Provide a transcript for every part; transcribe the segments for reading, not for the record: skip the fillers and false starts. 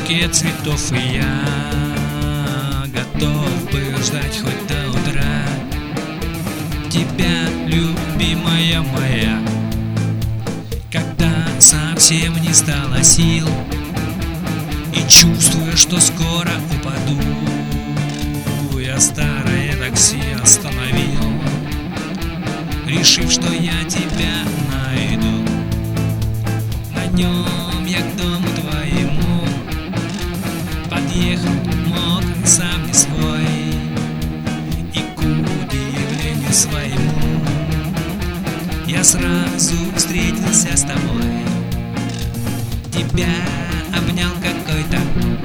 букет цветов, и я готов бы ждать хоть до утра тебя, любимая моя. Когда совсем не стало сил и чувствую, что скоро упаду, я старое такси остановил, решив, что я тебя найду. На нем я к дому твоему подъехал мокрый, сам не свой, и к удивлению своему я сразу встретился с тобой. Тебя обнял какой-то,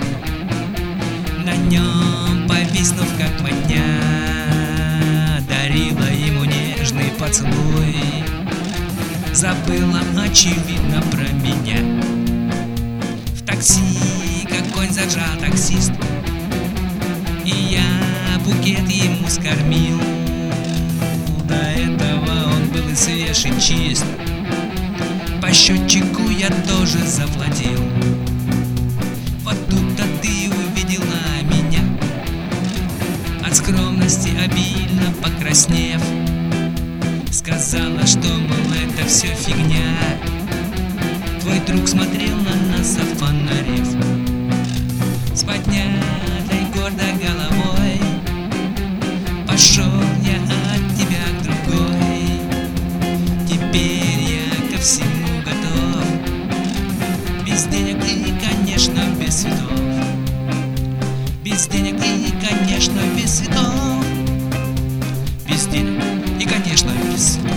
на нем повиснув как мотня, дарила ему нежный поцелуй, забыла очевидно про меня. В такси как конь заджал таксист, и я букет ему скормил. До этого он был и свеж, и чист, по счетчику я тоже заплатил. Вот тут-то ты увидела меня, от скромности обильно покраснев, сказала, что, мол, это все фигня. Твой друг смотрел на нас, офонарев. С поднятой гордо головой пошел я от тебя к другой. Теперь я ко всему готов, без денег и, конечно, без цветов. Без денег и, конечно, без цветов. Без денег и, конечно, без цветов.